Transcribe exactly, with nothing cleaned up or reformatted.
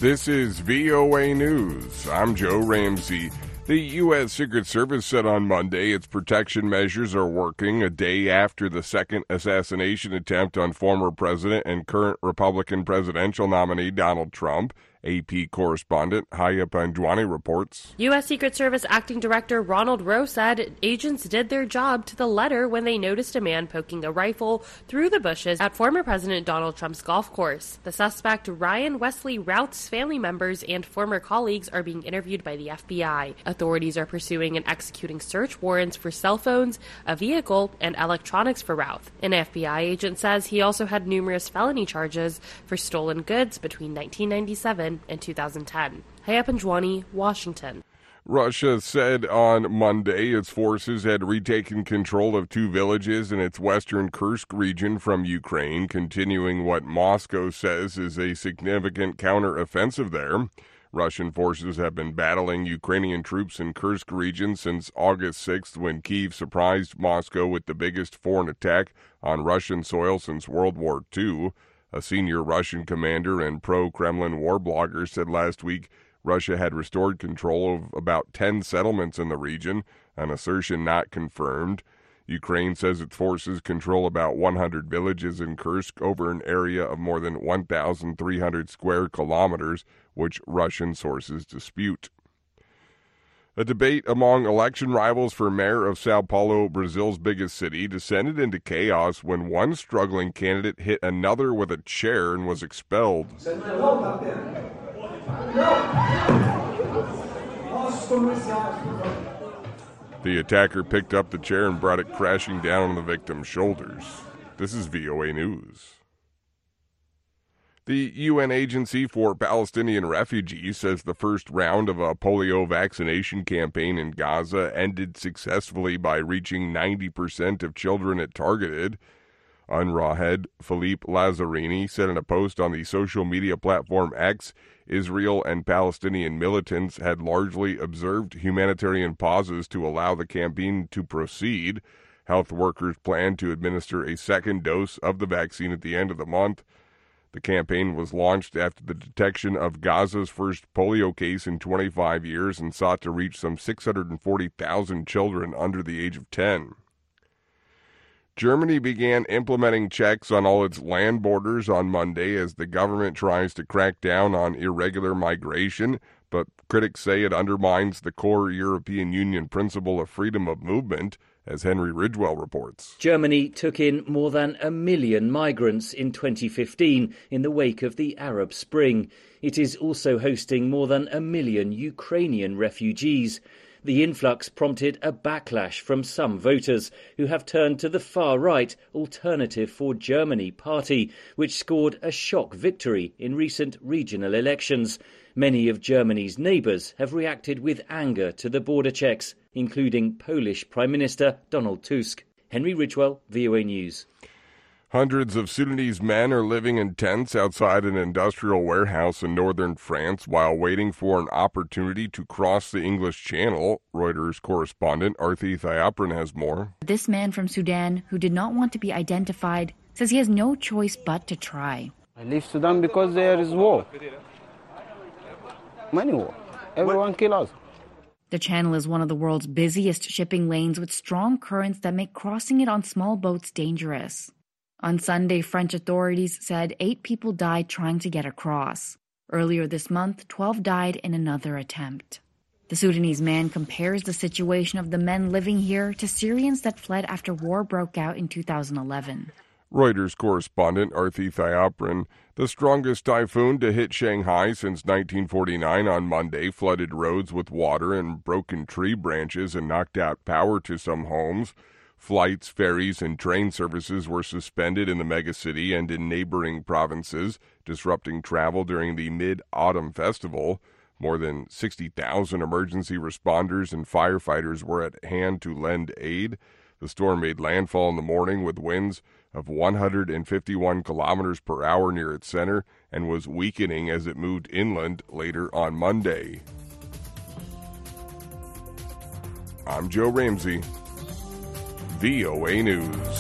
This is V O A News. I'm Joe Ramsey. The U S. Secret Service said on Monday its protection measures are working a day after the second assassination attempt on former president and current Republican presidential nominee Donald Trump. A P correspondent Haya Panjwani reports. U S. Secret Service Acting Director Ronald Rowe said agents did their job to the letter when they noticed a man poking a rifle through the bushes at former President Donald Trump's golf course. The suspect, Ryan Wesley Routh's family members and former colleagues are being interviewed by the F B I. Authorities are pursuing and executing search warrants for cell phones, a vehicle, and electronics for Routh. An F B I agent says he also had numerous felony charges for stolen goods between nineteen ninety-seven and two thousand ten. Haya Panjwani, Washington. Russia said on Monday its forces had retaken control of two villages in its western Kursk region from Ukraine, continuing what Moscow says is a significant counteroffensive there. Russian forces have been battling Ukrainian troops in Kursk region since August sixth, when Kyiv surprised Moscow with the biggest foreign attack on Russian soil since World War Two. A senior Russian commander and pro-Kremlin war blogger said last week Russia had restored control of about ten settlements in the region, an assertion not confirmed. Ukraine says its forces control about one hundred villages in Kursk over an area of more than one thousand three hundred square kilometers, which Russian sources dispute. A debate among election rivals for mayor of Sao Paulo, Brazil's biggest city, descended into chaos when one struggling candidate hit another with a chair and was expelled. The attacker picked up the chair and brought it crashing down on the victim's shoulders. This is V O A News. The U N Agency for Palestinian Refugees says the first round of a polio vaccination campaign in Gaza ended successfully by reaching ninety percent of children it targeted. UNRWA head Philippe Lazzarini said in a post on the social media platform X, Israel and Palestinian militants had largely observed humanitarian pauses to allow the campaign to proceed. Health workers plan to administer a second dose of the vaccine at the end of the month. The campaign was launched after the detection of Gaza's first polio case in twenty-five years and sought to reach some six hundred forty thousand children under the age of ten. Germany began implementing checks on all its land borders on Monday as the government tries to crack down on irregular migration, but critics say it undermines the core European Union principle of freedom of movement, as Henry Ridgwell reports. Germany took in more than a million migrants in twenty fifteen in the wake of the Arab Spring. It is also hosting more than a million Ukrainian refugees. The influx prompted a backlash from some voters who have turned to the far-right Alternative for Germany party, which scored a shock victory in recent regional elections. Many of Germany's neighbours have reacted with anger to the border checks, including Polish Prime Minister Donald Tusk. Henry Ridgwell, V O A News. Hundreds of Sudanese men are living in tents outside an industrial warehouse in northern France while waiting for an opportunity to cross the English Channel. Reuters correspondent Arthi Thayapran has more. This man from Sudan, who did not want to be identified, says he has no choice but to try. I leave Sudan because there is war. Many war. Everyone kills us. The channel is one of the world's busiest shipping lanes with strong currents that make crossing it on small boats dangerous. On Sunday, French authorities said eight people died trying to get across. Earlier this month, twelve died in another attempt. The Sudanese man compares the situation of the men living here to Syrians that fled after war broke out in two thousand eleven. Reuters correspondent Arthi Thayapran. The strongest typhoon to hit Shanghai since nineteen forty-nine on Monday flooded roads with water and broken tree branches and knocked out power to some homes. Flights, ferries, and train services were suspended in the megacity and in neighboring provinces, disrupting travel during the Mid-Autumn Festival. More than sixty thousand emergency responders and firefighters were at hand to lend aid. The storm made landfall in the morning with winds of one hundred fifty-one kilometers per hour near its center and was weakening as it moved inland later on Monday. I'm Joe Ramsey, V O A News.